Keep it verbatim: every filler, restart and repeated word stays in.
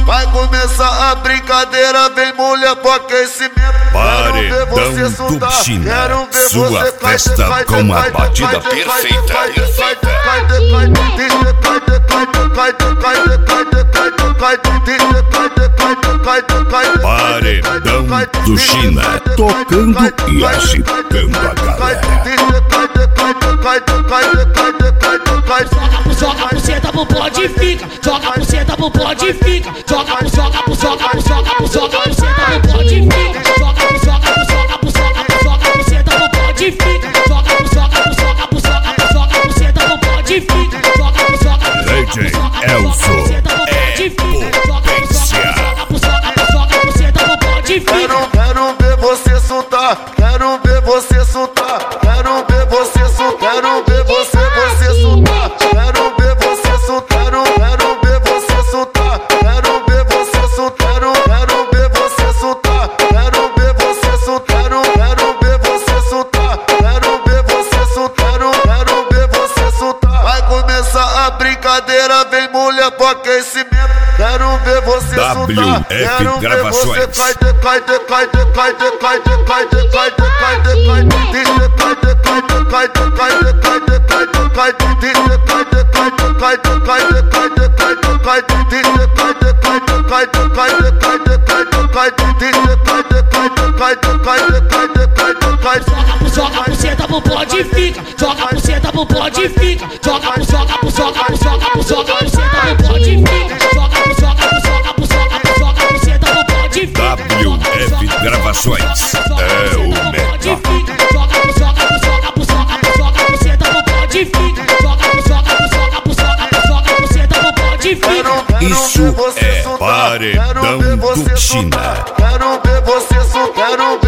Vai começar a brincadeira, vem mulher pro aquecimento. Paredão do China, sua festa com a batida perfeita. Paredão do China, tocando e agitando a galera. Joga a buceta pro pode e fica. Joga a buceta pro pode e fica. Joga a joga a joga a joga a joga a buceta pro pode e fica. Joga a joga a joga a joga a joga a buceta pro pode e fica. Joga a joga a joga a joga a joga a buceta pro pode e fica. Joga a joga a D J Elson é potência. Quero, quero ver você soltar, quero ver você soltar, quero ver você soltar, quero ver você, você soltar, quero ver você soltar, quero ver você soltar, quero ver você soltar, quero ver você soltar, quero ver você soltar, quero ver você soltar, quero ver você soltar, quero ver você soltar. Vai começar a brincadeira, vem mulher pro aquecimento. Quero ver você soltar, quero ver você cai, decai, decai, decai, decai, decai, decai, decai, decai, decai, decai, decai, decai, decai, decai, decai, decai, decai, decai, decai. Joga a buceta pro pode e fica. Joga a buceta pro pode e fica. Joga a joga a joga a joga a joga a buceta pro pode e fica. Joga a joga a joga a joga a joga a buceta pro pode e fica. W F Gravações é o melhor. Joga a joga a joga a joga a joga a buceta pro pode e fica. Joga a joga a joga a joga a joga a buceta pro pode e fica. Isso é Paredão do China. Quero ver você soltar, quero ver